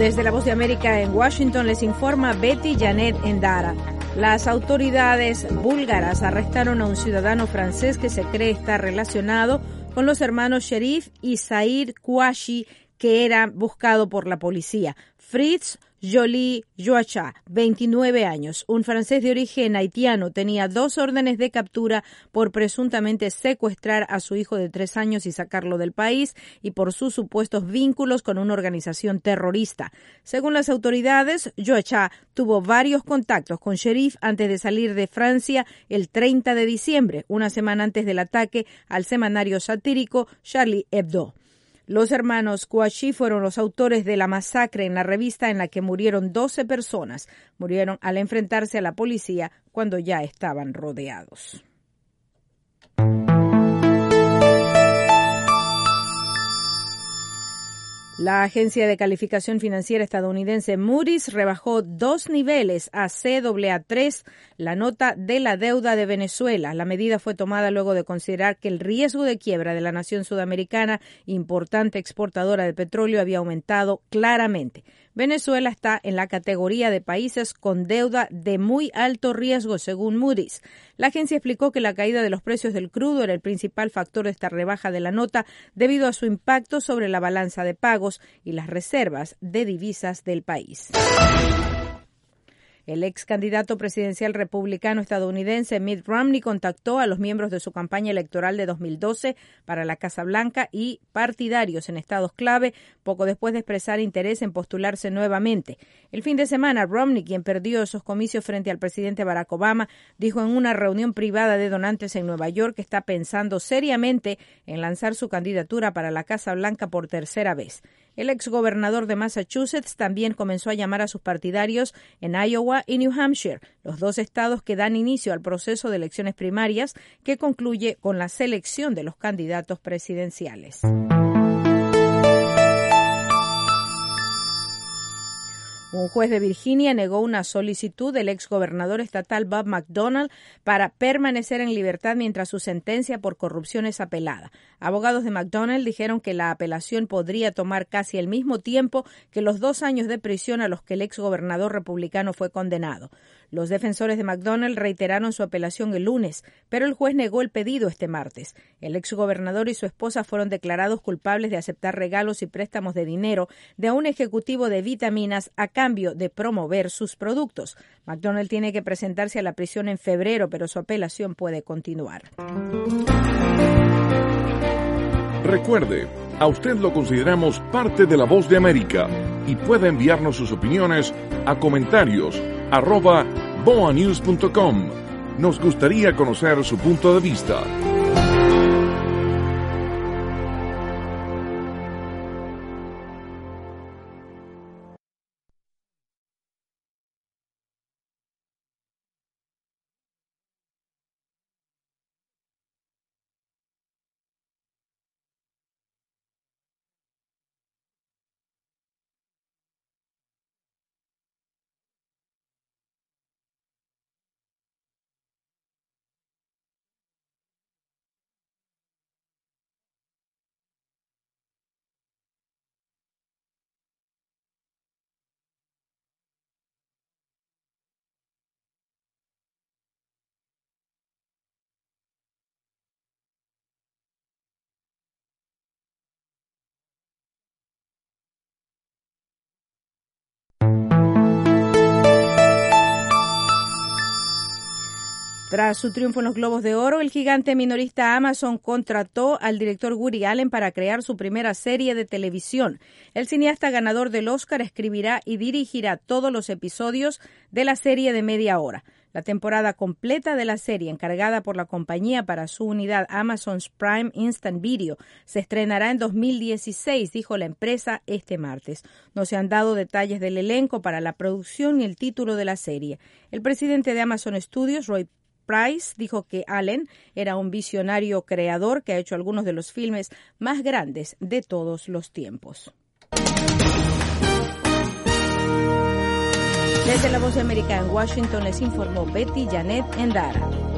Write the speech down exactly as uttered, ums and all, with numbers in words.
Desde la Voz de América en Washington les informa Betty Janet Endara. Las autoridades búlgaras arrestaron a un ciudadano francés que se cree estar relacionado con los hermanos Sherif y Said Kouachi, que era buscado por la policía. Fritz Joly Joacha, veintinueve años, un francés de origen haitiano, tenía dos órdenes de captura por presuntamente secuestrar a su hijo de tres años y sacarlo del país y por sus supuestos vínculos con una organización terrorista. Según las autoridades, Joacha tuvo varios contactos con Sherif antes de salir de Francia el treinta de diciembre, una semana antes del ataque al semanario satírico Charlie Hebdo. Los hermanos Kouachi fueron los autores de la masacre en la revista en la que murieron doce personas. Murieron al enfrentarse a la policía cuando ya estaban rodeados. La agencia de calificación financiera estadounidense Moody's rebajó dos niveles a C A A tres la nota de la deuda de Venezuela. La medida fue tomada luego de considerar que el riesgo de quiebra de la nación sudamericana, importante exportadora de petróleo, había aumentado claramente. Venezuela está en la categoría de países con deuda de muy alto riesgo, según Moody's. La agencia explicó que la caída de los precios del crudo era el principal factor de esta rebaja de la nota debido a su impacto sobre la balanza de pagos y las reservas de divisas del país. El ex candidato presidencial republicano estadounidense Mitt Romney contactó a los miembros de su campaña electoral de dos mil doce para la Casa Blanca y partidarios en estados clave poco después de expresar interés en postularse nuevamente. El fin de semana, Romney, quien perdió esos comicios frente al presidente Barack Obama, dijo en una reunión privada de donantes en Nueva York que está pensando seriamente en lanzar su candidatura para la Casa Blanca por tercera vez. El exgobernador de Massachusetts también comenzó a llamar a sus partidarios en Iowa y New Hampshire, los dos estados que dan inicio al proceso de elecciones primarias que concluye con la selección de los candidatos presidenciales. Un juez de Virginia negó una solicitud del exgobernador estatal Bob McDonnell para permanecer en libertad mientras su sentencia por corrupción es apelada. Abogados de McDonnell dijeron que la apelación podría tomar casi el mismo tiempo que los dos años de prisión a los que el exgobernador republicano fue condenado. Los defensores de McDonnell reiteraron su apelación el lunes, pero el juez negó el pedido este martes. El exgobernador y su esposa fueron declarados culpables de aceptar regalos y préstamos de dinero de un ejecutivo de vitaminas a cambio de promover sus productos. McDonnell tiene que presentarse a la prisión en febrero, pero su apelación puede continuar. Recuerde, a usted lo consideramos parte de La Voz de América y puede enviarnos sus opiniones a comentarios arroba boa news punto com. Nos gustaría conocer su punto de vista. Tras su triunfo en los Globos de Oro, el gigante minorista Amazon contrató al director Woody Allen para crear su primera serie de televisión. El cineasta ganador del Oscar escribirá y dirigirá todos los episodios de la serie de media hora. La temporada completa de la serie, encargada por la compañía para su unidad Amazon Prime Instant Video, se estrenará en dos mil dieciséis, dijo la empresa este martes. No se han dado detalles del elenco para la producción ni el título de la serie. El presidente de Amazon Studios, Roy Price, dijo que Allen era un visionario creador que ha hecho algunos de los filmes más grandes de todos los tiempos. Desde La Voz de América en Washington les informó Betty Janet Endara.